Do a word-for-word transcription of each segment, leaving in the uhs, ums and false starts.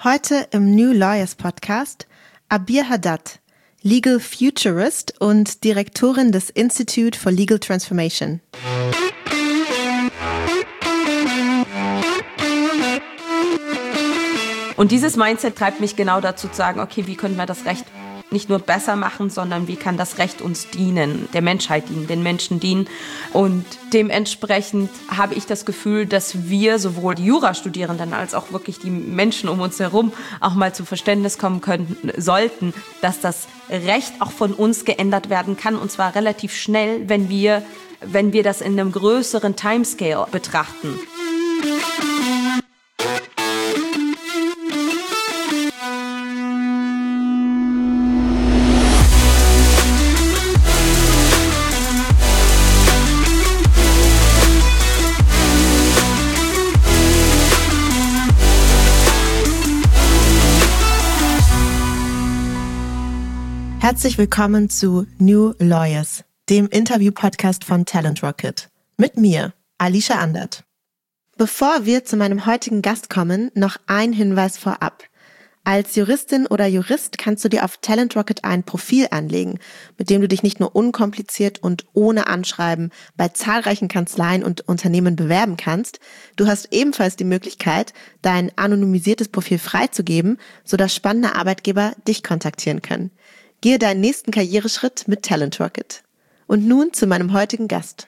Heute im New Lawyers Podcast Abir Haddad, Legal Futurist und Direktorin des Institute for Legal Transformation. Und dieses Mindset treibt mich genau dazu zu sagen, okay, wie können wir das Recht nicht nur besser machen, sondern wie kann das Recht uns dienen, der Menschheit dienen, den Menschen dienen. Und dementsprechend habe ich das Gefühl, dass wir sowohl die Jurastudierenden als auch wirklich die Menschen um uns herum auch mal zu Verständnis kommen können sollten, dass das Recht auch von uns geändert werden kann, und zwar relativ schnell, wenn wir, wenn wir das in einem größeren Timescale betrachten. Herzlich willkommen zu New Lawyers, dem Interview-Podcast von Talent Rocket. Mit mir, Alicia Andert. Bevor wir zu meinem heutigen Gast kommen, noch ein Hinweis vorab. Als Juristin oder Jurist kannst du dir auf Talent Rocket ein Profil anlegen, mit dem du dich nicht nur unkompliziert und ohne Anschreiben bei zahlreichen Kanzleien und Unternehmen bewerben kannst, du hast ebenfalls die Möglichkeit, dein anonymisiertes Profil freizugeben, sodass spannende Arbeitgeber dich kontaktieren können. Gehe deinen nächsten Karriereschritt mit Talent Rocket. Und nun zu meinem heutigen Gast.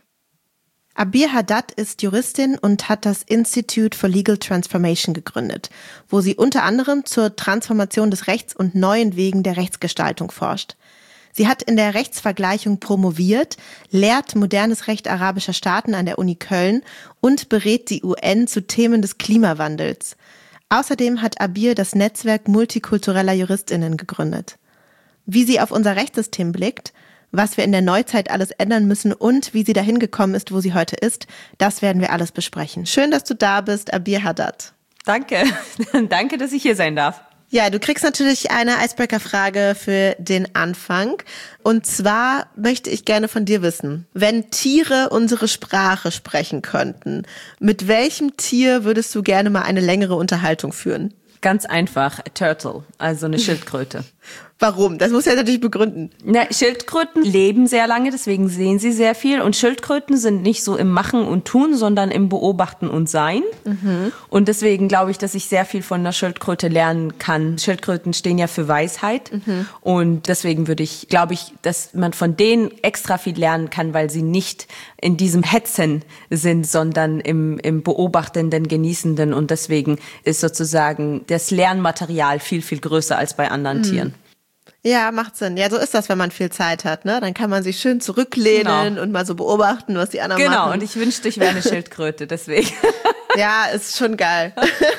Abir Haddad ist Juristin und hat das Institute for Legal Transformation gegründet, wo sie unter anderem zur Transformation des Rechts und neuen Wegen der Rechtsgestaltung forscht. Sie hat in der Rechtsvergleichung promoviert, lehrt modernes Recht arabischer Staaten an der Uni Köln und berät die U N zu Themen des Klimawandels. Außerdem hat Abir das Netzwerk multikultureller JuristInnen gegründet. Wie sie auf unser Rechtssystem blickt, was wir in der Neuzeit alles ändern müssen und wie sie dahin gekommen ist, wo sie heute ist, das werden wir alles besprechen. Schön, dass du da bist, Abir Haddad. Danke. Danke, dass ich hier sein darf. Ja, du kriegst natürlich eine Icebreaker-Frage für den Anfang. Und zwar möchte ich gerne von dir wissen, wenn Tiere unsere Sprache sprechen könnten, mit welchem Tier würdest du gerne mal eine längere Unterhaltung führen? Ganz einfach, a Turtle, also eine Schildkröte. Warum? Das muss ja natürlich begründen. Na, Schildkröten leben sehr lange, deswegen sehen sie sehr viel. Und Schildkröten sind nicht so im Machen und Tun, sondern im Beobachten und Sein. Mhm. Und deswegen glaube ich, dass ich sehr viel von der Schildkröte lernen kann. Schildkröten stehen ja für Weisheit. Mhm. Und deswegen würde ich, glaube ich, dass man von denen extra viel lernen kann, weil sie nicht in diesem Hetzen sind, sondern im, im Beobachtenden, Genießenden. Und deswegen ist sozusagen das Lernmaterial viel, viel größer als bei anderen mhm. Tieren. Ja, macht Sinn. Ja, so ist das, wenn man viel Zeit hat, ne? Dann kann man sich schön zurücklehnen genau. und mal so beobachten, was die anderen genau. machen. Genau, und ich wünschte, ich wäre eine Schildkröte, deswegen. Ja, ist schon geil.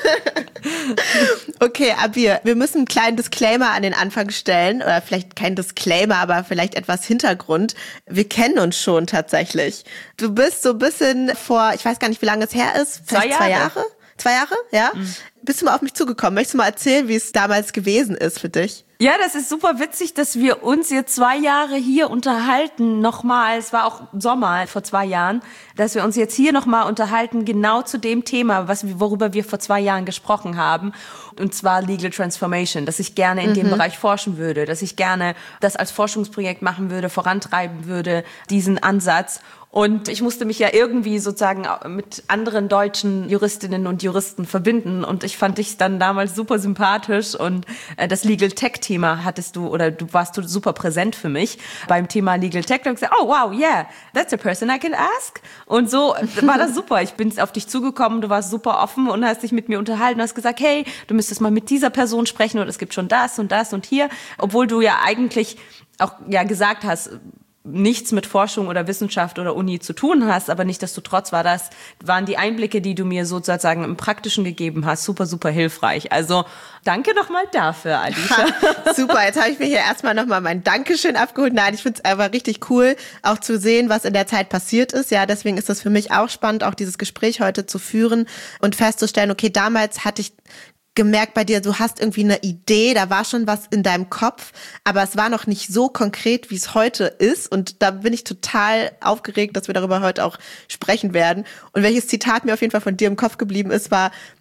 Okay, Abir, wir müssen einen kleinen Disclaimer an den Anfang stellen. Oder vielleicht kein Disclaimer, aber vielleicht etwas Hintergrund. Wir kennen uns schon tatsächlich. Du bist so ein bisschen vor, ich weiß gar nicht, wie lange es her ist. Zwei Jahre. Zwei Jahre? Zwei Jahre, ja? Mhm. Bist du mal auf mich zugekommen? Möchtest du mal erzählen, wie es damals gewesen ist für dich? Ja, das ist super witzig, dass wir uns jetzt zwei Jahre hier unterhalten, nochmal, es war auch Sommer vor zwei Jahren, dass wir uns jetzt hier nochmal unterhalten, genau zu dem Thema, was, worüber wir vor zwei Jahren gesprochen haben, und zwar Legal Transformation, dass ich gerne in mhm. dem Bereich forschen würde, dass ich gerne das als Forschungsprojekt machen würde, vorantreiben würde, diesen Ansatz. Und ich musste mich ja irgendwie sozusagen mit anderen deutschen Juristinnen und Juristen verbinden. Und ich fand dich dann damals super sympathisch. Und das Legal Tech-Thema hattest du, oder du warst du super präsent für mich beim Thema Legal Tech. Da habe ich gesagt, oh wow, yeah, that's a person I can ask. Und so war das super. Ich bin auf dich zugekommen, du warst super offen und hast dich mit mir unterhalten und hast gesagt, hey, du müsstest mal mit dieser Person sprechen und es gibt schon das und das und hier. Obwohl du ja eigentlich auch ja gesagt hast, nichts mit Forschung oder Wissenschaft oder Uni zu tun hast, aber nichtsdestotrotz war das, waren die Einblicke, die du mir sozusagen im Praktischen gegeben hast, super, super hilfreich. Also danke nochmal dafür, Alicia. Ha, super, jetzt habe ich mir hier erstmal nochmal mein Dankeschön abgeholt. Nein, ich finde es einfach richtig cool, auch zu sehen, was in der Zeit passiert ist. Ja, deswegen ist das für mich auch spannend, auch dieses Gespräch heute zu führen und festzustellen, okay, damals hatte ich gemerkt bei dir, du hast irgendwie eine Idee, da war schon was in deinem Kopf, aber es war noch nicht so konkret, wie es heute ist, und da bin ich total aufgeregt, dass wir darüber heute auch sprechen werden. Und welches Zitat mir auf jeden Fall von dir im Kopf geblieben ist, war,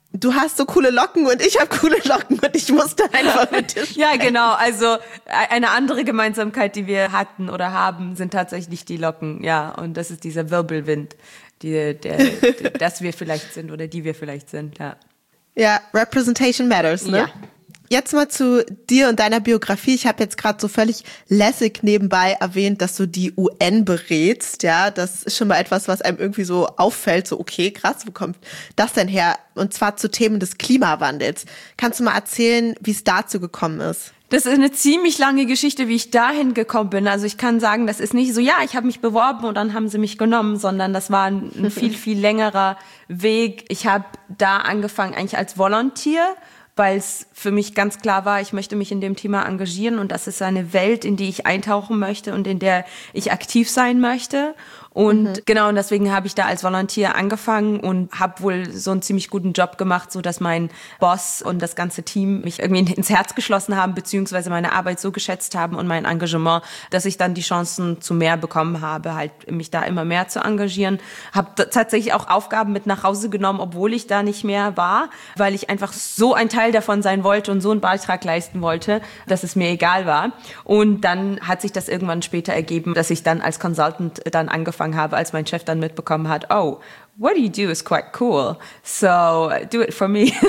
du hast so coole Locken und ich habe coole Locken und ich musste einfach mit dir sprechen. Ja, genau. Also eine andere Gemeinsamkeit, die wir hatten oder haben, sind tatsächlich die Locken. Ja, und das ist dieser Wirbelwind, die, der, der, dass wir vielleicht sind oder die wir vielleicht sind. Ja, ja, Representation matters, ne? Ja. Jetzt mal zu dir und deiner Biografie. Ich habe jetzt gerade so völlig lässig nebenbei erwähnt, dass du die U N berätst. Ja, das ist schon mal etwas, was einem irgendwie so auffällt. So, okay, krass, wo kommt das denn her? Und zwar zu Themen des Klimawandels. Kannst du mal erzählen, wie es dazu gekommen ist? Das ist eine ziemlich lange Geschichte, wie ich dahin gekommen bin. Also ich kann sagen, das ist nicht so, ja, ich habe mich beworben und dann haben sie mich genommen, sondern das war ein, ein viel, viel längerer Weg. Ich habe da angefangen eigentlich als Volunteer, weil es für mich ganz klar war, ich möchte mich in dem Thema engagieren und das ist eine Welt, in die ich eintauchen möchte und in der ich aktiv sein möchte. Und mhm. genau, und deswegen habe ich da als Volunteer angefangen und habe wohl so einen ziemlich guten Job gemacht, so dass mein Boss und das ganze Team mich irgendwie ins Herz geschlossen haben, beziehungsweise meine Arbeit so geschätzt haben und mein Engagement, dass ich dann die Chancen zu mehr bekommen habe, halt mich da immer mehr zu engagieren. Habe tatsächlich auch Aufgaben mit nach Hause genommen, obwohl ich da nicht mehr war, weil ich einfach so ein Teil davon sein wollte und so einen Beitrag leisten wollte, dass es mir egal war. Und dann hat sich das irgendwann später ergeben, dass ich dann als Consultant dann angefangen habe, als mein Chef dann mitbekommen hat, oh, what you do is quite cool, so do it for me.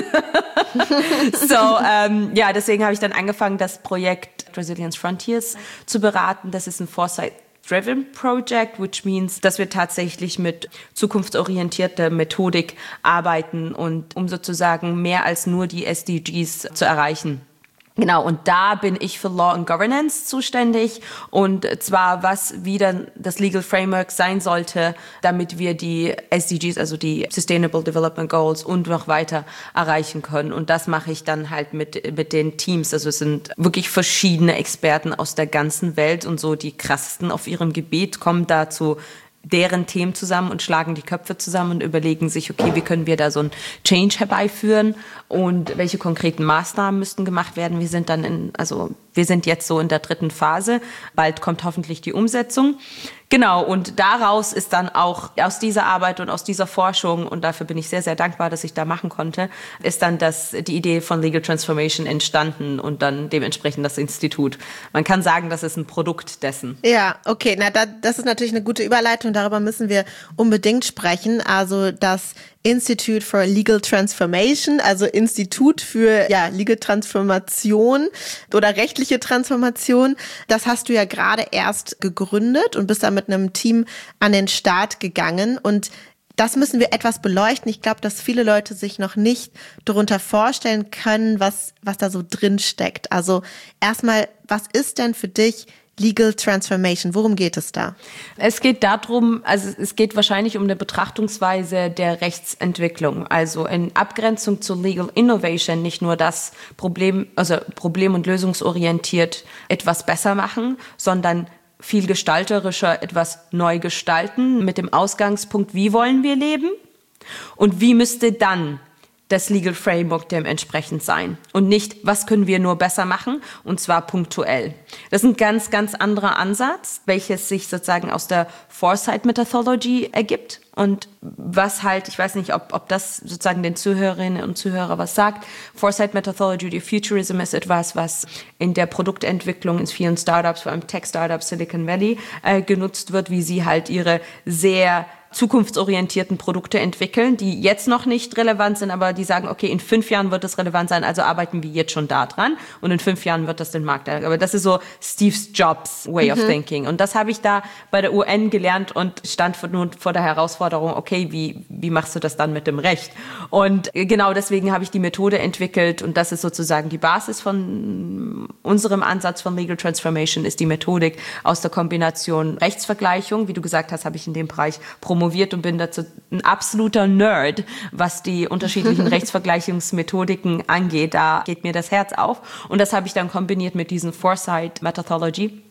so, ähm, ja, deswegen habe ich dann angefangen, das Projekt Resilience Frontiers zu beraten. Das ist ein Foresight-Driven Project, which means, dass wir tatsächlich mit zukunftsorientierter Methodik arbeiten und um sozusagen mehr als nur die S D Gs zu erreichen. Genau, und da bin ich für Law and Governance zuständig und zwar, was wieder das Legal Framework sein sollte, damit wir die S D Gs, also die Sustainable Development Goals und noch weiter erreichen können. Und das mache ich dann halt mit, mit den Teams. Also es sind wirklich verschiedene Experten aus der ganzen Welt und so die krassesten auf ihrem Gebiet kommen dazu deren Themen zusammen und schlagen die Köpfe zusammen und überlegen sich, okay, wie können wir da so ein Change herbeiführen und welche konkreten Maßnahmen müssten gemacht werden. Wir sind dann in, also wir sind jetzt so in der dritten Phase. Bald kommt hoffentlich die Umsetzung. Genau, und daraus ist dann auch aus dieser Arbeit und aus dieser Forschung, und dafür bin ich sehr, sehr dankbar, dass ich da machen konnte, ist dann das, die Idee von Legal Transformation entstanden und dann dementsprechend das Institut. Man kann sagen, das ist ein Produkt dessen. Ja, okay, na da, das ist natürlich eine gute Überleitung, darüber müssen wir unbedingt sprechen. Also das Institute for Legal Transformation, also Institut für ja, Legal Transformation oder rechtliche Transformation. Das hast du ja gerade erst gegründet und bist da mit einem Team an den Start gegangen. Und das müssen wir etwas beleuchten. Ich glaube, dass viele Leute sich noch nicht darunter vorstellen können, was, was da so drin steckt. Also erstmal, was ist denn für dich Legal Transformation? Worum geht es da? Es geht darum, also es geht wahrscheinlich um eine Betrachtungsweise der Rechtsentwicklung. Also in Abgrenzung zu Legal Innovation nicht nur das Problem, also problem- und lösungsorientiert etwas besser machen, sondern viel gestalterischer etwas neu gestalten mit dem Ausgangspunkt, wie wollen wir leben und wie müsste dann das Legal Framework dementsprechend sein und nicht, was können wir nur besser machen und zwar punktuell. Das ist ein ganz, ganz anderer Ansatz, welches sich sozusagen aus der Foresight Methodology ergibt und was halt, ich weiß nicht, ob, ob das sozusagen den Zuhörerinnen und Zuhörern was sagt. Foresight Methodology, die Futurism ist etwas, was in der Produktentwicklung in vielen Startups, vor allem Tech-Startups Silicon Valley, äh, genutzt wird, wie sie halt ihre sehr zukunftsorientierten Produkte entwickeln, die jetzt noch nicht relevant sind, aber die sagen, okay, in fünf Jahren wird es relevant sein, also arbeiten wir jetzt schon da dran und in fünf Jahren wird das den Markt erreichen. Aber das ist so Steve Jobs Way of mhm. thinking. Und das habe ich da bei der U N gelernt und stand nun vor der Herausforderung, okay, wie, wie machst du das dann mit dem Recht? Und genau deswegen habe ich die Methode entwickelt und das ist sozusagen die Basis von unserem Ansatz von Legal Transformation, ist die Methodik aus der Kombination Rechtsvergleichung. Wie du gesagt hast, habe ich in dem Bereich promoviert und bin dazu ein absoluter Nerd, was die unterschiedlichen Rechtsvergleichungsmethodiken angeht. Da geht mir das Herz auf. Und das habe ich dann kombiniert mit diesem Foresight Methodology.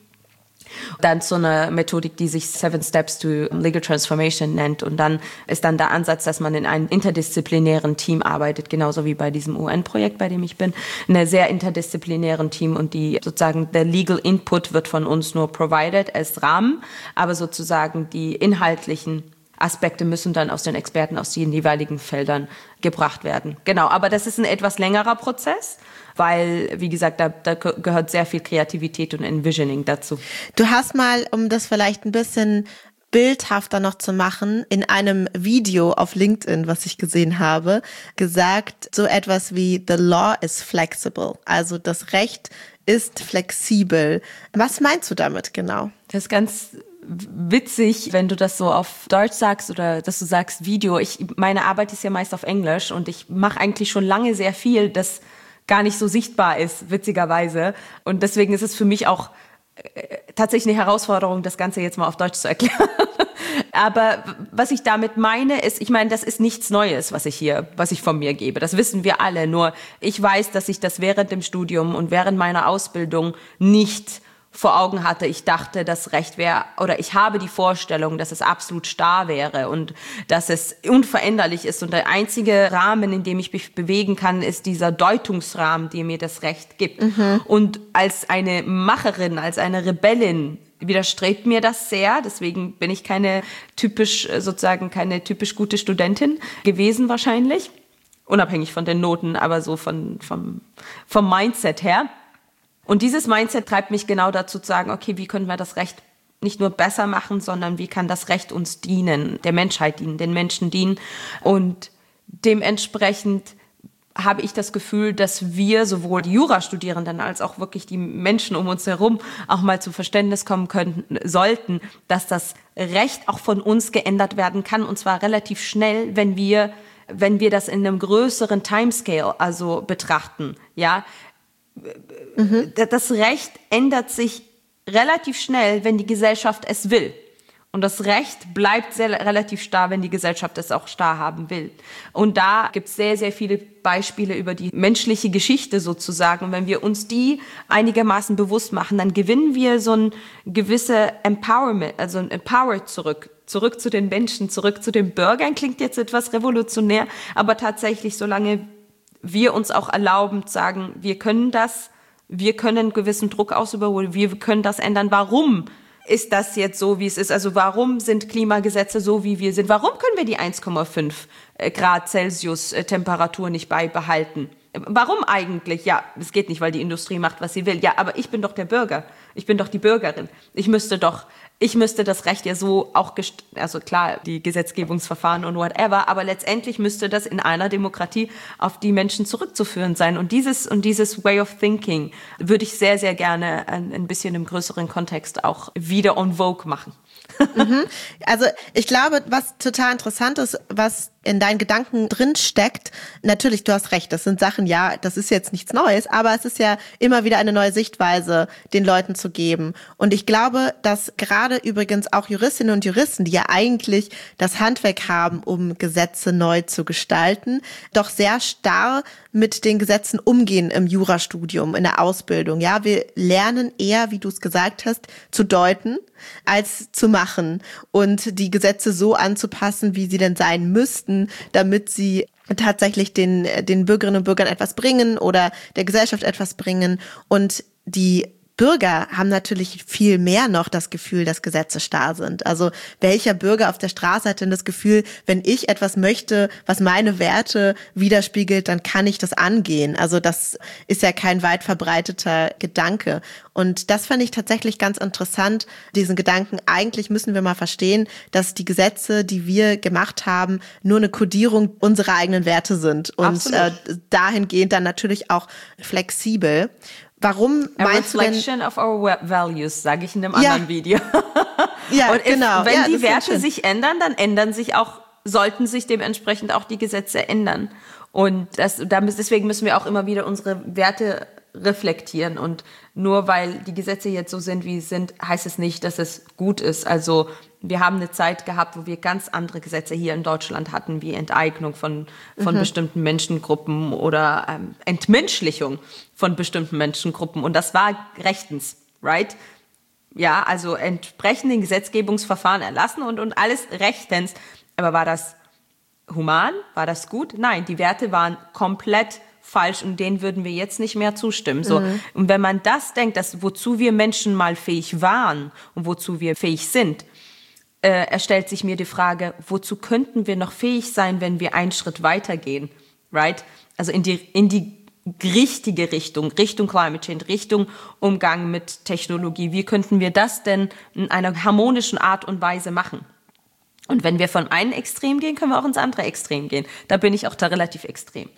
Dann so eine Methodik, die sich Seven Steps to Legal Transformation nennt. Und dann ist dann der Ansatz, dass man in einem interdisziplinären Team arbeitet, genauso wie bei diesem U N-Projekt, bei dem ich bin. In einem sehr interdisziplinären Team und die sozusagen der Legal Input wird von uns nur provided als Rahmen, aber sozusagen die inhaltlichen Aspekte müssen dann aus den Experten aus den jeweiligen Feldern gebracht werden. Genau, aber das ist ein etwas längerer Prozess, weil, wie gesagt, da, da gehört sehr viel Kreativität und Envisioning dazu. Du hast mal, um das vielleicht ein bisschen bildhafter noch zu machen, in einem Video auf LinkedIn, was ich gesehen habe, gesagt, so etwas wie "The law is flexible", also das Recht ist flexibel. Was meinst du damit genau? Das ist ganz witzig, wenn du das so auf Deutsch sagst oder dass du sagst Video. Ich, meine Arbeit ist ja meist auf Englisch und ich mache eigentlich schon lange sehr viel, das gar nicht so sichtbar ist, witzigerweise. Und deswegen ist es für mich auch äh, tatsächlich eine Herausforderung, das Ganze jetzt mal auf Deutsch zu erklären. Aber was ich damit meine, ist, ich meine, das ist nichts Neues, was ich hier, was ich von mir gebe. Das wissen wir alle. Nur ich weiß, dass ich das während dem Studium und während meiner Ausbildung nicht vor Augen hatte. Ich dachte, das Recht wäre, oder ich habe die Vorstellung, dass es absolut starr wäre und dass es unveränderlich ist. Und der einzige Rahmen, in dem ich mich bewegen kann, ist dieser Deutungsrahmen, der mir das Recht gibt. Mhm. Und als eine Macherin, als eine Rebellin widerstrebt mir das sehr. Deswegen bin ich keine typisch, sozusagen keine typisch gute Studentin gewesen wahrscheinlich. Unabhängig von den Noten, aber so von, vom, vom Mindset her. Und dieses Mindset treibt mich genau dazu zu sagen, okay, wie können wir das Recht nicht nur besser machen, sondern wie kann das Recht uns dienen, der Menschheit dienen, den Menschen dienen. Und dementsprechend habe ich das Gefühl, dass wir sowohl die Jurastudierenden als auch wirklich die Menschen um uns herum auch mal zu Verständnis kommen könnten, sollten, dass das Recht auch von uns geändert werden kann, und zwar relativ schnell, wenn wir, wenn wir das in einem größeren Timescale also betrachten, ja. Mhm. Das Recht ändert sich relativ schnell, wenn die Gesellschaft es will. Und das Recht bleibt sehr, relativ starr, wenn die Gesellschaft es auch starr haben will. Und da gibt es sehr, sehr viele Beispiele über die menschliche Geschichte sozusagen. Und wenn wir uns die einigermaßen bewusst machen, dann gewinnen wir so ein gewisse Empowerment, also ein Empower zurück. Zurück zu den Menschen, zurück zu den Bürgern. Klingt jetzt etwas revolutionär, aber tatsächlich, solange wir uns auch erlauben, sagen, wir können das, wir können einen gewissen Druck ausüben, wir können das ändern. Warum ist das jetzt so, wie es ist? Also warum sind Klimagesetze so, wie wir sind? Warum können wir die eins Komma fünf Grad Celsius Temperatur nicht beibehalten? Warum eigentlich? Ja, es geht nicht, weil die Industrie macht, was sie will. Ja, aber ich bin doch der Bürger. Ich bin doch die Bürgerin. Ich müsste doch, ich müsste das Recht ja so auch, gest- also klar, die Gesetzgebungsverfahren und whatever, aber letztendlich müsste das in einer Demokratie auf die Menschen zurückzuführen sein. Und dieses, und dieses Way of Thinking würde ich sehr, sehr gerne ein, ein bisschen im größeren Kontext auch wieder on vogue machen. Mhm. Also ich glaube, was total interessant ist, was in deinen Gedanken drin steckt, natürlich, du hast recht, das sind Sachen, ja, das ist jetzt nichts Neues, aber es ist ja immer wieder eine neue Sichtweise den Leuten zu geben. Und ich glaube, dass gerade übrigens auch Juristinnen und Juristen, die ja eigentlich das Handwerk haben, um Gesetze neu zu gestalten, doch sehr starr mit den Gesetzen umgehen im Jurastudium, in der Ausbildung. Ja, wir lernen eher, wie du es gesagt hast, zu deuten, als zu machen und die Gesetze so anzupassen, wie sie denn sein müssten, damit sie tatsächlich den, den Bürgerinnen und Bürgern etwas bringen oder der Gesellschaft etwas bringen. Und die Bürger haben natürlich viel mehr noch das Gefühl, dass Gesetze starr sind. Also welcher Bürger auf der Straße hat denn das Gefühl, wenn ich etwas möchte, was meine Werte widerspiegelt, dann kann ich das angehen. Also das ist ja kein weit verbreiteter Gedanke. Und das fand ich tatsächlich ganz interessant, diesen Gedanken. Eigentlich müssen wir mal verstehen, dass die Gesetze, die wir gemacht haben, nur eine Kodierung unserer eigenen Werte sind. Und äh, dahingehend dann natürlich auch flexibel. Warum A meinst du denn? reflection of our values, sage ich in einem Ja. anderen Video. Ja, und if, genau. wenn Ja, die das Werte schön. sich ändern, dann ändern sich auch, sollten sich dementsprechend auch die Gesetze ändern. Und das, da müssen- deswegen müssen wir auch immer wieder unsere Werte reflektieren. Und nur weil die Gesetze jetzt so sind, wie sie sind, heißt es nicht, dass es gut ist. Also wir haben eine Zeit gehabt, wo wir ganz andere Gesetze hier in Deutschland hatten, wie Enteignung von, von mhm. bestimmten Menschengruppen oder ähm, Entmenschlichung von bestimmten Menschengruppen. Und das war rechtens, right? Ja, also entsprechend den Gesetzgebungsverfahren erlassen und, und alles rechtens. Aber war das human? War das gut? Nein, die Werte waren komplett falsch und denen würden wir jetzt nicht mehr zustimmen. So. Mhm. Und wenn man das denkt, dass wozu wir Menschen mal fähig waren und wozu wir fähig sind, äh, erstellt sich mir die Frage, wozu könnten wir noch fähig sein, wenn wir einen Schritt weitergehen, right? Also in die, in die richtige Richtung, Richtung Climate Change, Richtung Umgang mit Technologie. Wie könnten wir das denn in einer harmonischen Art und Weise machen? Und wenn wir von einem Extrem gehen, können wir auch ins andere Extrem gehen. Da bin ich auch da relativ extrem.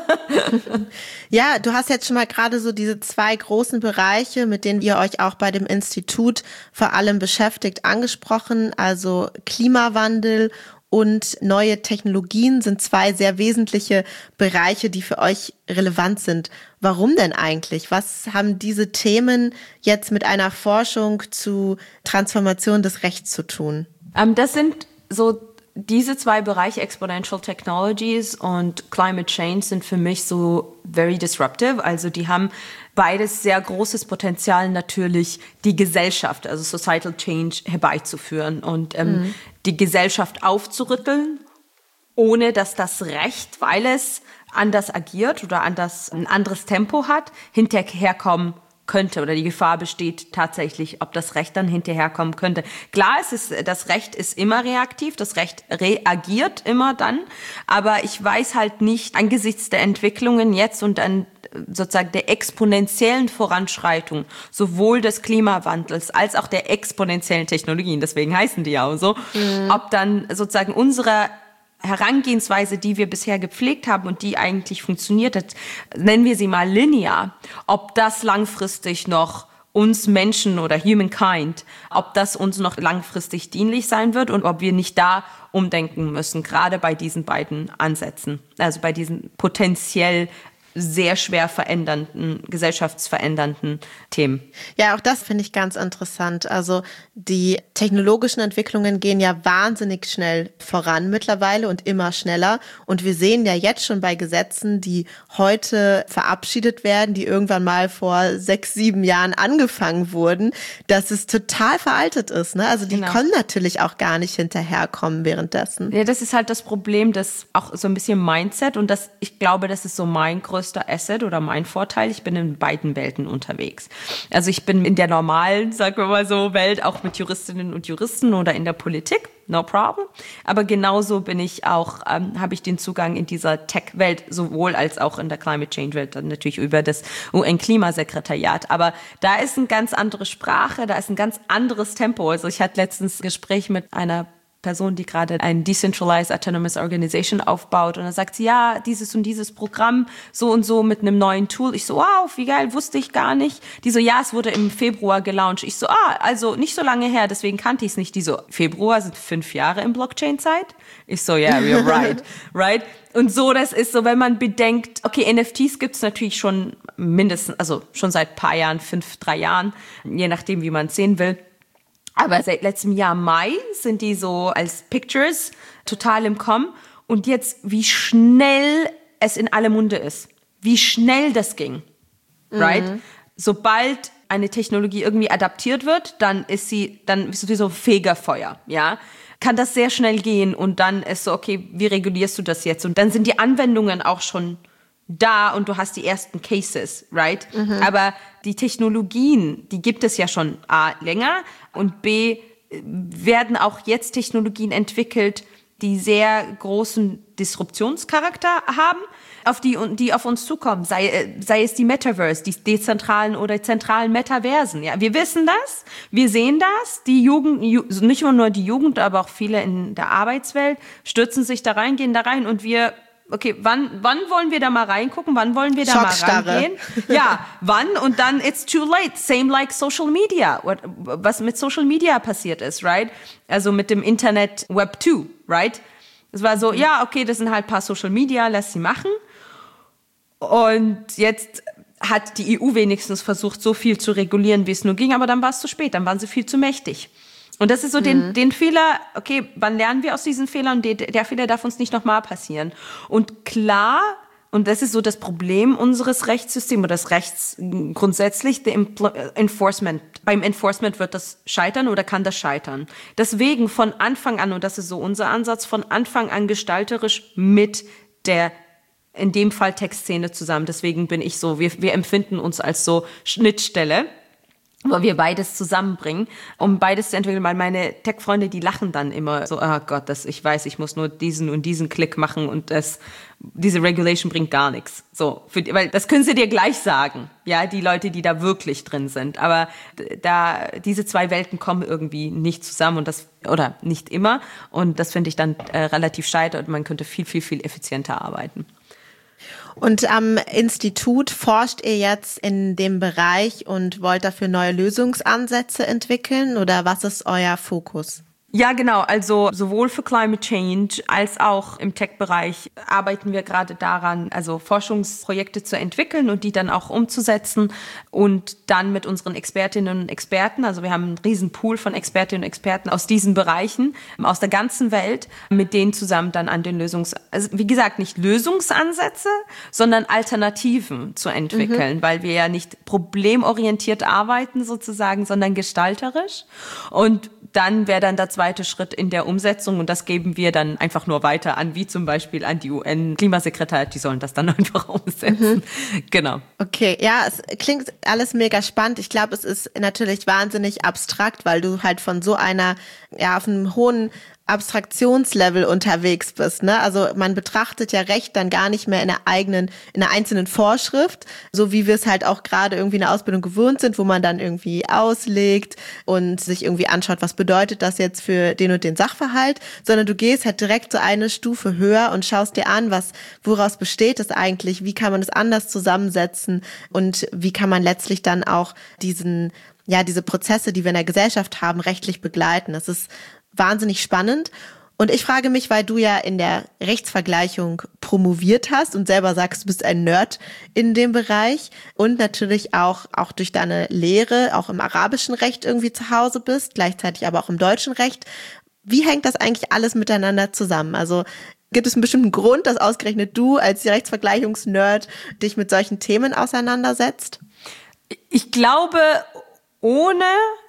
Ja, du hast jetzt schon mal gerade so diese zwei großen Bereiche, mit denen ihr euch auch bei dem Institut vor allem beschäftigt, angesprochen. Also Klimawandel und neue Technologien sind zwei sehr wesentliche Bereiche, die für euch relevant sind. Warum denn eigentlich? Was haben diese Themen jetzt mit einer Forschung zu Transformation des Rechts zu tun? Ähm, das sind so diese zwei Bereiche, Exponential Technologies und Climate Change, sind für mich so very disruptive. Also die haben beides sehr großes Potenzial, natürlich die Gesellschaft, also Societal Change herbeizuführen und ähm, mhm. die Gesellschaft aufzurütteln, ohne dass das Recht, weil es anders agiert oder anders ein anderes Tempo hat, hinterherkommen könnte oder die Gefahr besteht tatsächlich, ob das Recht dann hinterherkommen könnte. Klar, es ist, das Recht ist immer reaktiv, das Recht reagiert immer dann, aber ich weiß halt nicht, angesichts der Entwicklungen jetzt und an sozusagen der exponentiellen Voranschreitung sowohl des Klimawandels als auch der exponentiellen Technologien, deswegen heißen die ja auch so, mhm. ob dann sozusagen unsere Herangehensweise, die wir bisher gepflegt haben und die eigentlich funktioniert hat, nennen wir sie mal linear, ob das langfristig noch uns Menschen oder Humankind, ob das uns noch langfristig dienlich sein wird und ob wir nicht da umdenken müssen, gerade bei diesen beiden Ansätzen, also bei diesen potenziell sehr schwer verändernden, gesellschaftsverändernden Themen. Ja, auch das finde ich ganz interessant. Also die technologischen Entwicklungen gehen ja wahnsinnig schnell voran mittlerweile und immer schneller. Und wir sehen ja jetzt schon bei Gesetzen, die heute verabschiedet werden, die irgendwann mal vor sechs, sieben Jahren angefangen wurden, dass es total veraltet ist. Ne? Also die genau. können natürlich auch gar nicht hinterherkommen währenddessen. Ja, das ist halt das Problem, das auch so ein bisschen Mindset und das, ich glaube, das ist so mein größter Asset oder mein Vorteil. Ich bin in beiden Welten unterwegs. Also ich bin in der normalen, sagen wir mal so, Welt auch mit Juristinnen und Juristen oder in der Politik, no problem. Aber genauso bin ich auch, ähm, habe ich den Zugang in dieser Tech-Welt, sowohl als auch in der Climate Change-Welt, dann natürlich über das U N-Klimasekretariat. Aber da ist eine ganz andere Sprache, da ist ein ganz anderes Tempo. Also ich hatte letztens ein Gespräch mit einer Person, die gerade ein Decentralized Autonomous Organization aufbaut und dann sagt sie, ja, dieses und dieses Programm so und so mit einem neuen Tool. Ich so, wow, wie geil, wusste ich gar nicht. Die so, ja, es wurde im Februar gelauncht. Ich so, ah, also nicht so lange her, deswegen kannte ich es nicht. Die so, Februar sind fünf Jahre in Blockchain-Zeit? Ich so, yeah, you're right, right? Und so, das ist so, wenn man bedenkt, okay, N F Ts gibt's natürlich schon mindestens, also schon seit ein paar Jahren, fünf, drei Jahren, je nachdem, wie man es sehen will. Aber seit letztem Jahr Mai sind die so als Pictures total im Kommen. Und jetzt, wie schnell es in aller Munde ist. Wie schnell das ging. Mhm. Right? Sobald eine Technologie irgendwie adaptiert wird, dann ist sie, dann ist sie so Fegefeuer, ja. Kann das sehr schnell gehen und dann ist so, okay, wie regulierst du das jetzt? Und dann sind die Anwendungen auch schon da und du hast die ersten Cases, right? Mhm. Aber die Technologien, die gibt es ja schon A, länger und B, werden auch jetzt Technologien entwickelt, die sehr großen Disruptionscharakter haben, auf die, die auf uns zukommen, sei, sei es die Metaverse, die dezentralen oder zentralen Metaversen. Ja, wir wissen das, wir sehen das, die Jugend, nicht nur die Jugend, aber auch viele in der Arbeitswelt stürzen sich da rein, gehen da rein und wir okay, wann, wann wollen wir da mal reingucken? Wann wollen wir da mal reingehen? Ja, wann? Und dann it's too late. Same like Social Media. What, was mit Social Media passiert ist, right? Also mit dem Internet Web zwei, right? Es war so, ja, okay, das sind halt ein paar Social Media, lass sie machen. Und jetzt hat die E U wenigstens versucht, so viel zu regulieren, wie es nur ging, aber dann war es zu spät, dann waren sie viel zu mächtig. Und das ist so mhm. den, den Fehler, okay, wann lernen wir aus diesen Fehlern? Und der, der Fehler darf uns nicht nochmal passieren. Und klar, und das ist so das Problem unseres Rechtssystems oder des Rechts grundsätzlich, the Enforcement. Beim Enforcement wird das scheitern oder kann das scheitern. Deswegen von Anfang an, und das ist so unser Ansatz, von Anfang an gestalterisch mit der, in dem Fall Tech-Szene zusammen. Deswegen bin ich so, wir, wir empfinden uns als so Schnittstelle. wo wir beides zusammenbringen, um beides zu entwickeln, weil meine Tech-Freunde, die lachen dann immer so, oh Gott, das, ich weiß, ich muss nur diesen und diesen Klick machen und das, diese Regulation bringt gar nichts. So, für, weil das können sie dir gleich sagen, ja, die Leute, die da wirklich drin sind. Aber da, diese zwei Welten kommen irgendwie nicht zusammen und das, oder nicht immer. Und das finde ich dann äh, relativ schade und man könnte viel, viel, viel effizienter arbeiten. Und am Institut forscht ihr jetzt in dem Bereich und wollt dafür neue Lösungsansätze entwickeln oder was ist euer Fokus? Ja, genau. Also sowohl für Climate Change als auch im Tech-Bereich arbeiten wir gerade daran, also Forschungsprojekte zu entwickeln und die dann auch umzusetzen und dann mit unseren Expertinnen und Experten, also wir haben einen riesen Pool von Expertinnen und Experten aus diesen Bereichen, aus der ganzen Welt, mit denen zusammen dann an den Lösungs, also wie gesagt, nicht Lösungsansätze, sondern Alternativen zu entwickeln, mhm. weil wir ja nicht problemorientiert arbeiten sozusagen, sondern gestalterisch. Und dann wäre dann der zweite Schritt in der Umsetzung und das geben wir dann einfach nur weiter an, wie zum Beispiel an die U N-Klimasekretariat, die sollen das dann einfach umsetzen. Mhm. Genau. Okay, ja, es klingt alles mega spannend. Ich glaube, es ist natürlich wahnsinnig abstrakt, weil du halt von so einer, ja, auf einem hohen Abstraktionslevel unterwegs bist, ne? Also man betrachtet ja Recht dann gar nicht mehr in der eigenen, in einer einzelnen Vorschrift, so wie wir es halt auch gerade irgendwie in der Ausbildung gewöhnt sind, wo man dann irgendwie auslegt und sich irgendwie anschaut, was bedeutet das jetzt für den und den Sachverhalt, sondern du gehst halt direkt so eine Stufe höher und schaust dir an, was, woraus besteht es eigentlich, wie kann man es anders zusammensetzen und wie kann man letztlich dann auch diesen, ja, diese Prozesse, die wir in der Gesellschaft haben, rechtlich begleiten. Das ist wahnsinnig spannend. Und ich frage mich, weil du ja in der Rechtsvergleichung promoviert hast und selber sagst, du bist ein Nerd in dem Bereich und natürlich auch, auch durch deine Lehre auch im arabischen Recht irgendwie zu Hause bist, gleichzeitig aber auch im deutschen Recht. Wie hängt das eigentlich alles miteinander zusammen? Also gibt es einen bestimmten Grund, dass ausgerechnet du als Rechtsvergleichungsnerd dich mit solchen Themen auseinandersetzt? Ich glaube, ohne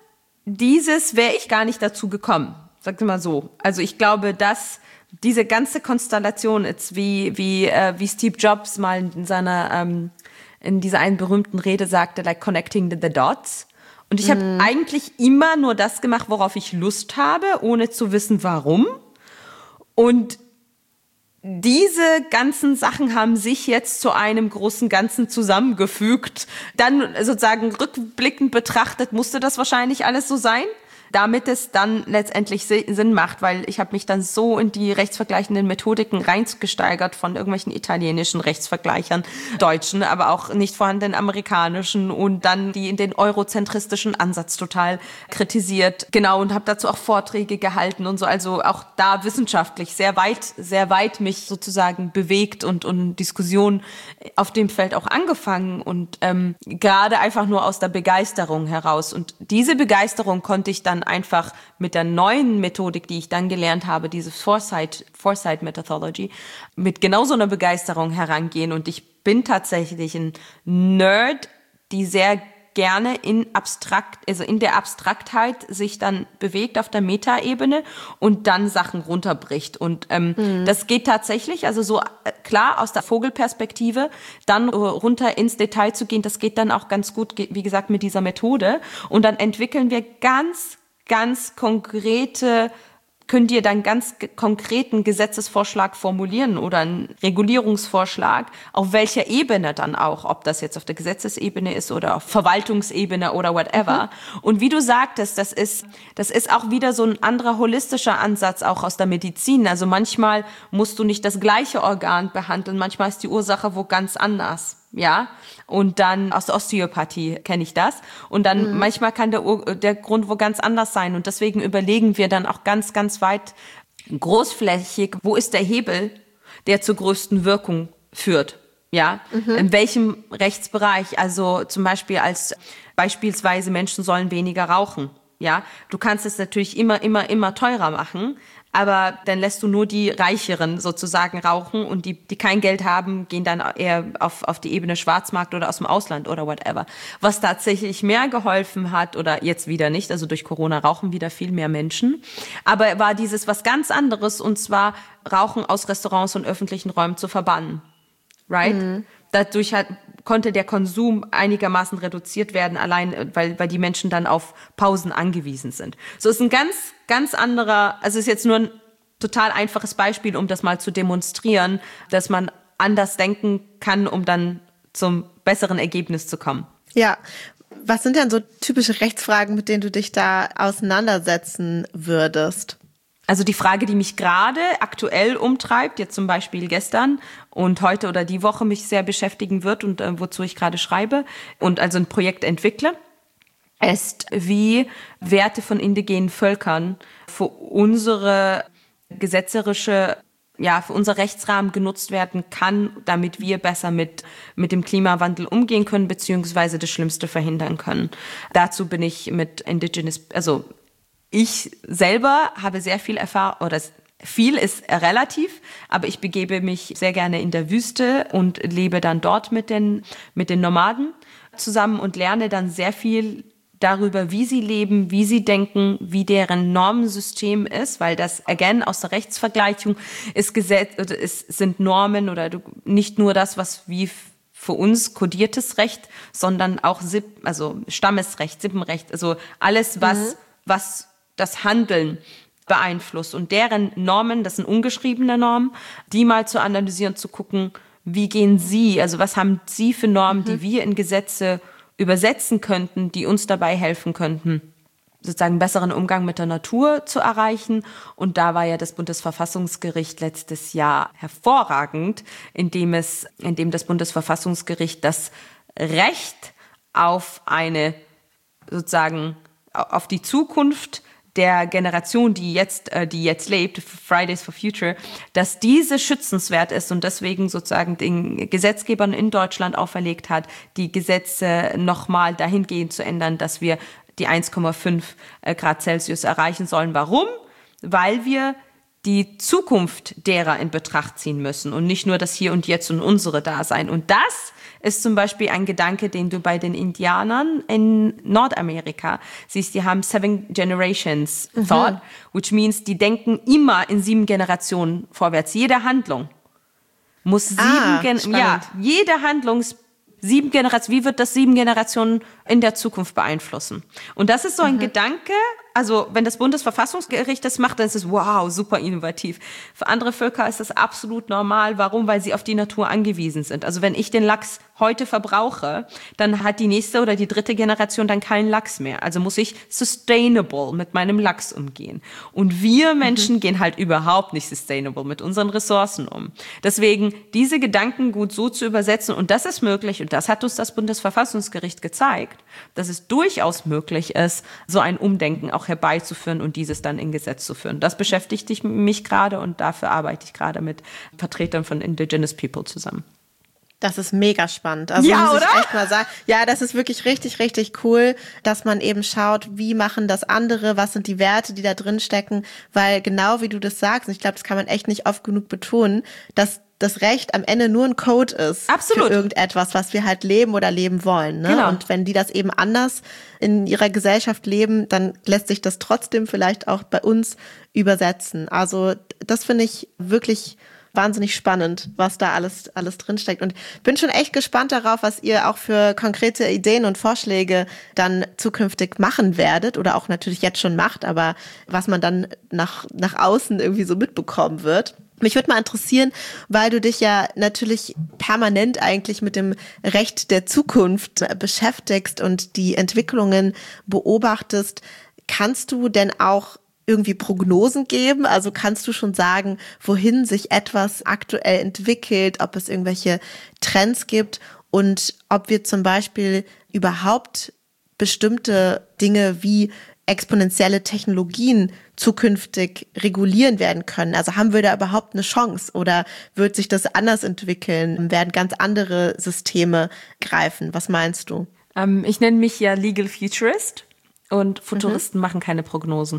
dieses wäre ich gar nicht dazu gekommen. Sag's mal so. Also ich glaube, dass diese ganze Konstellation ist, wie wie äh, wie Steve Jobs mal in seiner ähm, in dieser einen berühmten Rede sagte, like connecting the, the dots. Und ich mm. habe eigentlich immer nur das gemacht, worauf ich Lust habe, ohne zu wissen, warum. Und diese ganzen Sachen haben sich jetzt zu einem großen Ganzen zusammengefügt. Dann sozusagen rückblickend betrachtet, musste das wahrscheinlich alles so sein, damit es dann letztendlich Sinn macht, weil ich habe mich dann so in die rechtsvergleichenden Methodiken reingesteigert von irgendwelchen italienischen Rechtsvergleichern, deutschen, aber auch nicht vorhandenen amerikanischen und dann die in den eurozentristischen Ansatz total kritisiert. Genau, und habe dazu auch Vorträge gehalten und so, also auch da wissenschaftlich sehr weit, sehr weit mich sozusagen bewegt und, und Diskussionen auf dem Feld auch angefangen und ähm, gerade einfach nur aus der Begeisterung heraus. Und diese Begeisterung konnte ich dann einfach mit der neuen Methodik, die ich dann gelernt habe, diese Foresight, Foresight Methodology, mit genau so einer Begeisterung herangehen. Und ich bin tatsächlich ein Nerd, die sehr gerne in abstrakt, also in der Abstraktheit sich dann bewegt auf der Metaebene und dann Sachen runterbricht. Und ähm, mhm. das geht tatsächlich, also so äh, klar aus der Vogelperspektive, dann äh, runter ins Detail zu gehen, das geht dann auch ganz gut, wie gesagt, mit dieser Methode. Und dann entwickeln wir ganz ganz konkrete, könnt ihr dann ganz konkreten Gesetzesvorschlag formulieren oder einen Regulierungsvorschlag, auf welcher Ebene dann auch, ob das jetzt auf der Gesetzesebene ist oder auf Verwaltungsebene oder whatever. Mhm. Und wie du sagtest, das ist, das ist auch wieder so ein anderer holistischer Ansatz auch aus der Medizin. Also manchmal musst du nicht das gleiche Organ behandeln, manchmal ist die Ursache wo ganz anders. Ja, und dann aus der Osteopathie kenne ich das. Und dann mhm. manchmal kann der, der Grund wo ganz anders sein. Und deswegen überlegen wir dann auch ganz, ganz weit großflächig, wo ist der Hebel, der zur größten Wirkung führt. Ja, mhm. in welchem Rechtsbereich? Also zum Beispiel als beispielsweise Menschen sollen weniger rauchen. Ja, du kannst es natürlich immer, immer, immer teurer machen. Aber dann lässt du nur die Reicheren sozusagen rauchen und die, die kein Geld haben, gehen dann eher auf, auf die Ebene Schwarzmarkt oder aus dem Ausland oder whatever. Was tatsächlich mehr geholfen hat oder jetzt wieder nicht, also durch Corona rauchen wieder viel mehr Menschen, aber war dieses was ganz anderes und zwar Rauchen aus Restaurants und öffentlichen Räumen zu verbannen. Right? Mhm. Dadurch hat, konnte der Konsum einigermaßen reduziert werden, allein weil, weil die Menschen dann auf Pausen angewiesen sind. So ist ein ganz, ganz anderer, also ist jetzt nur ein total einfaches Beispiel, um das mal zu demonstrieren, dass man anders denken kann, um dann zum besseren Ergebnis zu kommen. Ja, was sind denn so typische Rechtsfragen, mit denen du dich da auseinandersetzen würdest? Also die Frage, die mich gerade aktuell umtreibt, jetzt zum Beispiel gestern und heute oder die Woche mich sehr beschäftigen wird und äh, wozu ich gerade schreibe und also ein Projekt entwickle, ist, wie Werte von indigenen Völkern für unsere gesetzerische, ja, für unser Rechtsrahmen genutzt werden kann, damit wir besser mit, mit dem Klimawandel umgehen können, beziehungsweise das Schlimmste verhindern können. Dazu bin ich mit Indigenous, also ich selber habe sehr viel Erfahrung, oder viel ist relativ, aber ich begebe mich sehr gerne in der Wüste und lebe dann dort mit den, mit den Nomaden zusammen und lerne dann sehr viel darüber, wie sie leben, wie sie denken, wie deren Normensystem ist, weil das, again, aus der Rechtsvergleichung ist Gesetz, es sind Normen oder nicht nur das, was wie für uns kodiertes Recht, sondern auch Sipp, also Stammesrecht, Sippenrecht, also alles, was, mhm. was das Handeln beeinflusst und deren Normen, das sind ungeschriebene Normen, die mal zu analysieren, zu gucken, wie gehen sie, also was haben sie für Normen, mhm. die wir in Gesetze übersetzen könnten, die uns dabei helfen könnten, sozusagen einen besseren Umgang mit der Natur zu erreichen. Und da war ja das Bundesverfassungsgericht letztes Jahr hervorragend, indem es, indem das Bundesverfassungsgericht das Recht auf eine, sozusagen, auf die Zukunft der Generation, die jetzt, äh, die jetzt lebt, Fridays for Future, dass diese schützenswert ist und deswegen sozusagen den Gesetzgebern in Deutschland auferlegt hat, die Gesetze nochmal dahingehend zu ändern, dass wir die eins Komma fünf Grad Celsius erreichen sollen. Warum? Weil wir die Zukunft derer in Betracht ziehen müssen und nicht nur das Hier und Jetzt und unsere Dasein. Und das ist zum Beispiel ein Gedanke, den du bei den Indianern in Nordamerika siehst. Die haben Seven Generations mhm. Thought, which means, die denken immer in sieben Generationen vorwärts. Jede Handlung muss sieben, ah, Gen- ja, jede Handlung sieben Generationen, wie wird das sieben Generationen in der Zukunft beeinflussen? Und das ist so ein mhm. Gedanke, also wenn das Bundesverfassungsgericht das macht, dann ist es wow, super innovativ. Für andere Völker ist das absolut normal. Warum? Weil sie auf die Natur angewiesen sind. Also wenn ich den Lachs heute verbrauche, dann hat die nächste oder die dritte Generation dann keinen Lachs mehr. Also muss ich sustainable mit meinem Lachs umgehen. Und wir Menschen mhm. gehen halt überhaupt nicht sustainable mit unseren Ressourcen um. Deswegen diese Gedanken gut so zu übersetzen, und das ist möglich, und das hat uns das Bundesverfassungsgericht gezeigt, dass es durchaus möglich ist, so ein Umdenken auch herbeizuführen und dieses dann in Gesetz zu führen. Das beschäftigt mich gerade und dafür arbeite ich gerade mit Vertretern von Indigenous People zusammen. Das ist mega spannend. Also ja, muss oder? Ich echt mal sagen, ja, das ist wirklich richtig, richtig cool, dass man eben schaut, wie machen das andere, was sind die Werte, die da drin stecken, weil genau wie du das sagst, und ich glaube, das kann man echt nicht oft genug betonen, dass das Recht am Ende nur ein Code ist. Absolut. Für irgendetwas, was wir halt leben oder leben wollen. Ne? Genau. Und wenn die das eben anders in ihrer Gesellschaft leben, dann lässt sich das trotzdem vielleicht auch bei uns übersetzen. Also das finde ich wirklich wahnsinnig spannend, was da alles alles drinsteckt. Und bin schon echt gespannt darauf, was ihr auch für konkrete Ideen und Vorschläge dann zukünftig machen werdet oder auch natürlich jetzt schon macht, aber was man dann nach nach außen irgendwie so mitbekommen wird. Mich würde mal interessieren, weil du dich ja natürlich permanent eigentlich mit dem Recht der Zukunft beschäftigst und die Entwicklungen beobachtest, kannst du denn auch irgendwie Prognosen geben? Also kannst du schon sagen, wohin sich etwas aktuell entwickelt, ob es irgendwelche Trends gibt und ob wir zum Beispiel überhaupt bestimmte Dinge wie exponentielle Technologien zukünftig regulieren werden können? Also haben wir da überhaupt eine Chance oder wird sich das anders entwickeln? Werden ganz andere Systeme greifen? Was meinst du? Ähm, ich nenne mich ja Legal Futurist und Futuristen mhm. machen keine Prognosen.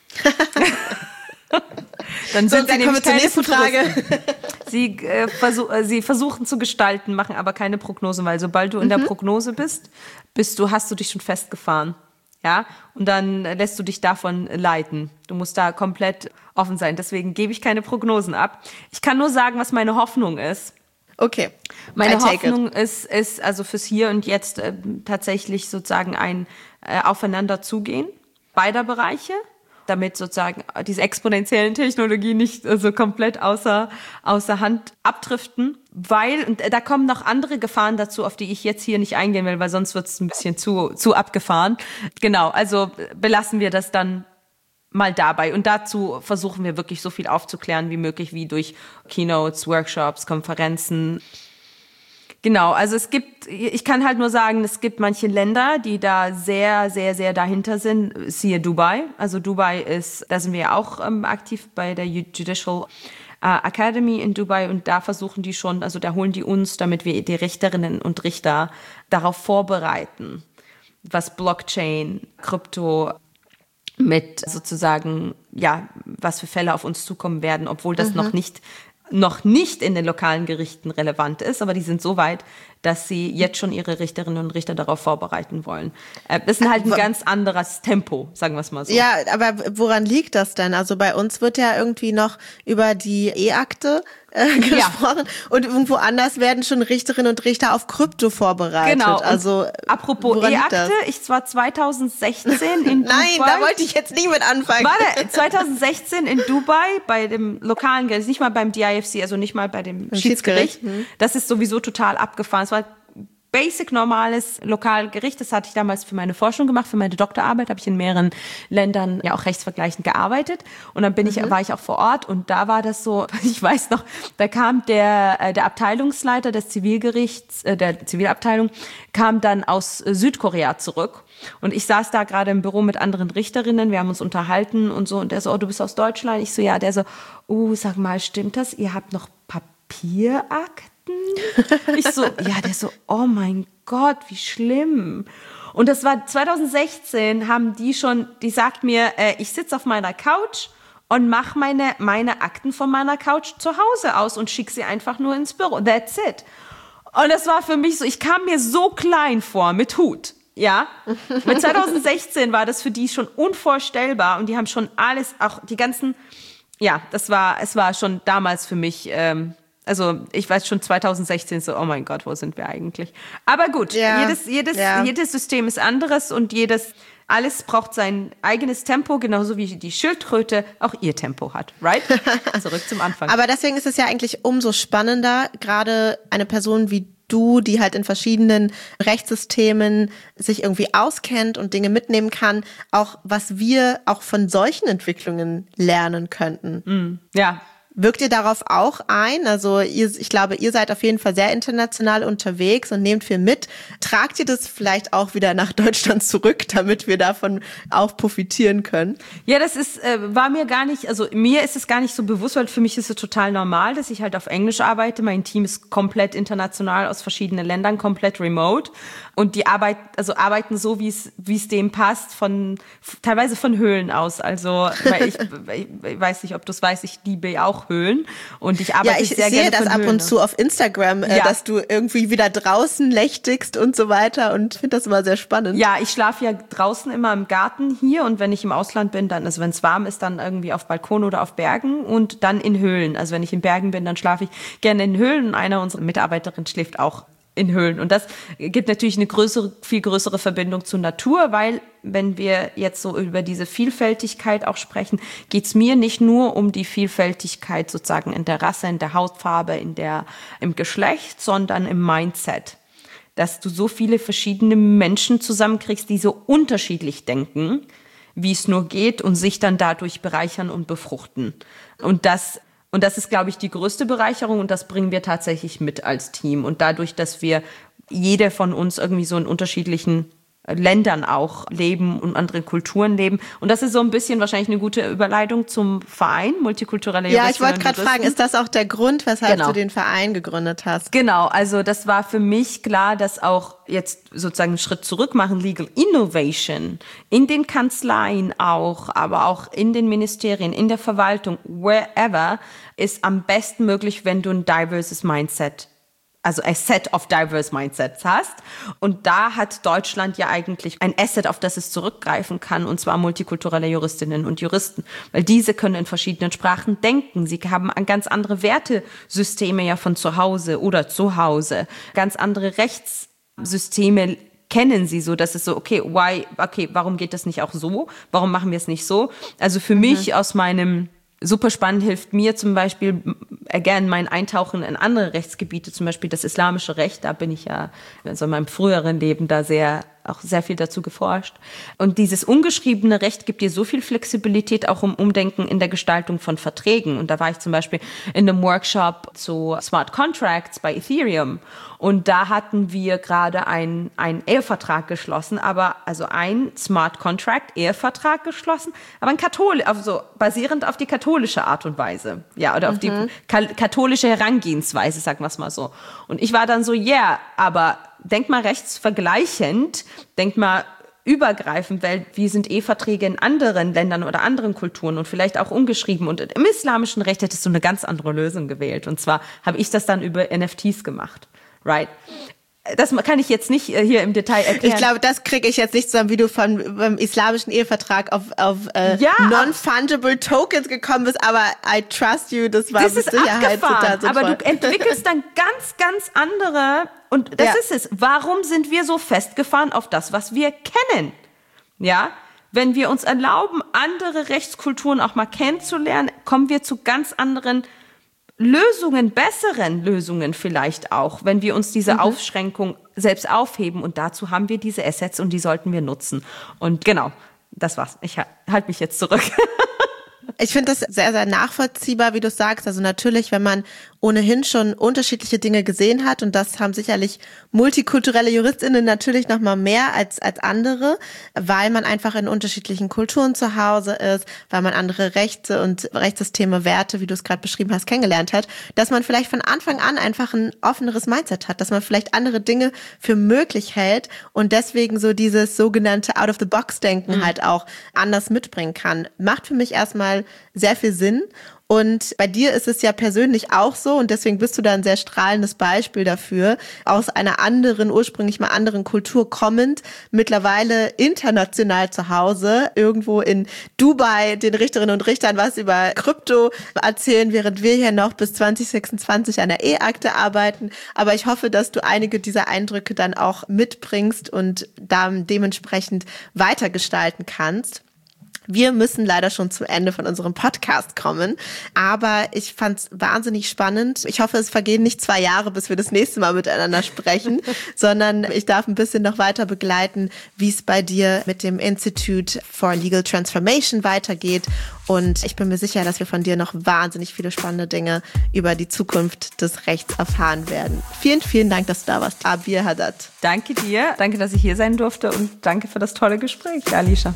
Dann sind so, sie nämlich zur nächsten Frage. Sie, äh, versuch, sie versuchen zu gestalten, machen aber keine Prognosen, weil sobald du in mhm. der Prognose bist, bist du, hast du dich schon festgefahren. Ja, und dann lässt du dich davon leiten. Du musst da komplett offen sein. Deswegen gebe ich keine Prognosen ab. Ich kann nur sagen, was meine Hoffnung ist. Okay. Meine Hoffnung ist, ist also fürs Hier und Jetzt äh, tatsächlich sozusagen ein äh, Aufeinanderzugehen beider Bereiche, damit sozusagen diese exponentiellen Technologien nicht äh, so komplett außer, außer Hand abdriften. Weil, und da kommen noch andere Gefahren dazu, auf die ich jetzt hier nicht eingehen will, weil sonst wird es ein bisschen zu, zu abgefahren. Genau, also belassen wir das dann mal dabei. Und dazu versuchen wir wirklich so viel aufzuklären wie möglich, wie durch Keynotes, Workshops, Konferenzen. Genau, also es gibt, ich kann halt nur sagen, es gibt manche Länder, die da sehr, sehr, sehr dahinter sind. Siehe Dubai. Also Dubai ist, da sind wir ja auch ähm, aktiv bei der Judicial Academy in Dubai und da versuchen die schon, also da holen die uns, damit wir die Richterinnen und Richter darauf vorbereiten, was Blockchain, Krypto mit sozusagen, ja, was für Fälle auf uns zukommen werden, obwohl das mhm. noch nicht noch nicht in den lokalen Gerichten relevant ist, aber die sind so weit, dass sie jetzt schon ihre Richterinnen und Richter darauf vorbereiten wollen. Das ist halt ein ganz anderes Tempo, sagen wir es mal so. Ja, aber woran liegt das denn? Also bei uns wird ja irgendwie noch über die E-Akte äh, gesprochen ja. und irgendwo anders werden schon Richterinnen und Richter auf Krypto vorbereitet. Genau. Also apropos E-Akte, ich war zwanzig sechzehn in Dubai. Nein, da wollte ich jetzt nicht mit anfangen. Warte, zwanzig sechzehn in Dubai bei dem lokalen Gericht, nicht mal beim D I F C, also nicht mal bei dem Schiedsgericht. Schiedsgericht. Hm. Das ist sowieso total abgefahren. Es war basic normales Lokalgericht. Das hatte ich damals für meine Forschung gemacht, für meine Doktorarbeit habe ich in mehreren Ländern ja auch rechtsvergleichend gearbeitet und dann bin ich, mhm. war ich auch vor Ort und da war das so, ich weiß noch, da kam der der Abteilungsleiter des Zivilgerichts, äh, der Zivilabteilung, kam dann aus Südkorea zurück und ich saß da gerade im Büro mit anderen Richterinnen, wir haben uns unterhalten und so und der so, oh, du bist aus Deutschland? Ich so, ja, der so, oh, sag mal, stimmt das? Ihr habt noch Papierakten? Ich so, ja, der so, oh mein Gott, wie schlimm. Und das war zwanzig sechzehn, haben die schon, die sagt mir, äh, ich sitze auf meiner Couch und mache meine, meine Akten von meiner Couch zu Hause aus und schicke sie einfach nur ins Büro. That's it. Und das war für mich so, ich kam mir so klein vor mit Hut. Ja, mit zwanzig sechzehn war das für die schon unvorstellbar und die haben schon alles, auch die ganzen, ja, das war, es war schon damals für mich, ähm, also ich weiß schon zwanzig sechzehn so, oh mein Gott, wo sind wir eigentlich? Aber gut, ja, jedes, jedes, ja. jedes System ist anderes und jedes, alles braucht sein eigenes Tempo, genauso wie die Schildkröte auch ihr Tempo hat, right? Zurück zum Anfang. Aber deswegen ist es ja eigentlich umso spannender, gerade eine Person wie du, die halt in verschiedenen Rechtssystemen sich irgendwie auskennt und Dinge mitnehmen kann, auch was wir auch von solchen Entwicklungen lernen könnten. Mm, ja. Wirkt ihr darauf auch ein? Also ihr, ich glaube, ihr seid auf jeden Fall sehr international unterwegs und nehmt viel mit. Tragt ihr das vielleicht auch wieder nach Deutschland zurück, damit wir davon auch profitieren können? Ja, das ist äh, war mir gar nicht, also mir ist es gar nicht so bewusst, weil für mich ist es total normal, dass ich halt auf Englisch arbeite. Mein Team ist komplett international aus verschiedenen Ländern, komplett remote. Und die Arbeit, also arbeiten so, wie es wie es dem passt, von teilweise von Höhlen aus. Also weil ich, ich weiß nicht, ob du es weißt, ich liebe auch Höhlen und ich arbeite ja, ich sehr sehe gerne das von ab Höhlen. und zu auf Instagram, äh, ja. dass du irgendwie wieder draußen lächtigst und so weiter und finde das immer sehr spannend. Ja, ich schlafe ja draußen immer im Garten hier und wenn ich im Ausland bin, dann, also wenn es warm ist, dann irgendwie auf Balkon oder auf Bergen und dann in Höhlen. Also wenn ich in Bergen bin, dann schlafe ich gerne in Höhlen und einer unserer Mitarbeiterinnen schläft auch in Höhlen. Und das gibt natürlich eine größere, viel größere Verbindung zur Natur, weil wenn wir jetzt so über diese Vielfältigkeit auch sprechen, geht's mir nicht nur um die Vielfältigkeit sozusagen in der Rasse, in der Hautfarbe, in der, im Geschlecht, sondern im Mindset. Dass du so viele verschiedene Menschen zusammenkriegst, die so unterschiedlich denken, wie es nur geht und sich dann dadurch bereichern und befruchten. Und das Und das ist, glaube ich, die größte Bereicherung und das bringen wir tatsächlich mit als Team. Und dadurch, dass wir jeder von uns irgendwie so in unterschiedlichen Ländern auch leben und anderen Kulturen leben. Und das ist so ein bisschen wahrscheinlich eine gute Überleitung zum Verein, multikulturelle Juristinnen. Ja, ich wollte gerade fragen, ist das auch der Grund, weshalb genau. du den Verein gegründet hast? Genau, also das war für mich klar, dass auch jetzt sozusagen einen Schritt zurück machen, Legal Innovation, in den Kanzleien auch, aber auch in den Ministerien, in der Verwaltung, wherever, ist am besten möglich, wenn du ein diverses Mindset also a set of diverse mindsets hast. Und da hat Deutschland ja eigentlich ein Asset, auf das es zurückgreifen kann, und zwar multikulturelle Juristinnen und Juristen. Weil diese können in verschiedenen Sprachen denken. Sie haben ganz andere Wertesysteme ja von zu Hause oder zu Hause. Ganz andere Rechtssysteme kennen sie, so dass es so, okay, why, okay, warum geht das nicht auch so? Warum machen wir es nicht so? Also für mhm. mich aus meinem super spannend hilft mir zum Beispiel, again, mein Eintauchen in andere Rechtsgebiete, zum Beispiel das islamische Recht, da bin ich ja also in meinem früheren Leben da sehr, auch sehr viel dazu geforscht. Und dieses ungeschriebene Recht gibt dir so viel Flexibilität auch im Umdenken in der Gestaltung von Verträgen. Und da war ich zum Beispiel in einem Workshop zu Smart Contracts bei Ethereum. Und da hatten wir gerade einen, einen Ehevertrag geschlossen, aber also ein Smart Contract, Ehevertrag geschlossen, aber ein Kathol, also basierend auf die katholische Art und Weise. Ja, oder auf mhm. die ka- katholische Herangehensweise, sagen wir es mal so. Und ich war dann so, ja, yeah, aber denk mal rechtsvergleichend, denk mal übergreifend, weil wie sind Eheverträge in anderen Ländern oder anderen Kulturen und vielleicht auch ungeschrieben. Und im islamischen Recht hättest du eine ganz andere Lösung gewählt. Und zwar habe ich das dann über N F Ts gemacht. Right. Das kann ich jetzt nicht hier im Detail erklären. Ich glaube, das kriege ich jetzt nicht zusammen, wie du von beim islamischen Ehevertrag auf, auf äh, ja, non-fungible Tokens gekommen bist, aber I trust you, das war das mit ist Sicherheit abgefahren, total aber du entwickelst dann ganz, ganz andere, und das ja. ist es. Warum sind wir so festgefahren auf das, was wir kennen? Ja, wenn wir uns erlauben, andere Rechtskulturen auch mal kennenzulernen, kommen wir zu ganz anderen Lösungen, besseren Lösungen vielleicht auch, wenn wir uns diese mhm. Aufschränkung selbst aufheben. Und dazu haben wir diese Assets und die sollten wir nutzen. Und genau, das war's. Ich halte mich jetzt zurück. Ich finde das sehr, sehr nachvollziehbar, wie du sagst. Also natürlich, wenn man ohnehin schon unterschiedliche Dinge gesehen hat, und das haben sicherlich multikulturelle JuristInnen natürlich noch mal mehr als als andere, weil man einfach in unterschiedlichen Kulturen zu Hause ist, weil man andere Rechte und Rechtssysteme, Werte, wie du es gerade beschrieben hast, kennengelernt hat, dass man vielleicht von Anfang an einfach ein offeneres Mindset hat, dass man vielleicht andere Dinge für möglich hält und deswegen so dieses sogenannte Out-of-the-Box-Denken mhm. halt auch anders mitbringen kann. Macht für mich erstmal sehr viel Sinn. Und bei dir ist es ja persönlich auch so, und deswegen bist du da ein sehr strahlendes Beispiel dafür, aus einer anderen, ursprünglich mal anderen Kultur kommend, mittlerweile international zu Hause, irgendwo in Dubai den Richterinnen und Richtern was über Krypto erzählen, während wir hier noch bis zwanzig sechsundzwanzig an der E-Akte arbeiten. Aber ich hoffe, dass du einige dieser Eindrücke dann auch mitbringst und dann dementsprechend weitergestalten kannst. Wir müssen leider schon zum Ende von unserem Podcast kommen, aber ich fand's wahnsinnig spannend. Ich hoffe, es vergehen nicht zwei Jahre, bis wir das nächste Mal miteinander sprechen, sondern ich darf ein bisschen noch weiter begleiten, wie es bei dir mit dem Institute for Legal Transformation weitergeht. Und ich bin mir sicher, dass wir von dir noch wahnsinnig viele spannende Dinge über die Zukunft des Rechts erfahren werden. Vielen, vielen Dank, dass du da warst, Abir Haddad. Danke dir, danke, dass ich hier sein durfte, und danke für das tolle Gespräch, Alicia.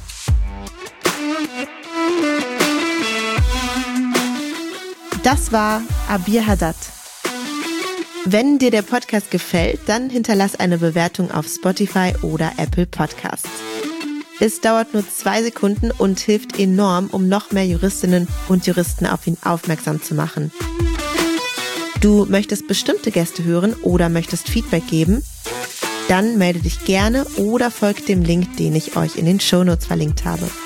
Das war Abir Haddad. Wenn dir der Podcast gefällt, dann hinterlass eine Bewertung auf Spotify oder Apple Podcasts. Es dauert nur zwei Sekunden und hilft enorm, um noch mehr Juristinnen und Juristen auf ihn aufmerksam zu machen. Du möchtest bestimmte Gäste hören oder möchtest Feedback geben? Dann melde dich gerne oder folgt dem Link, den ich euch in den Shownotes verlinkt habe.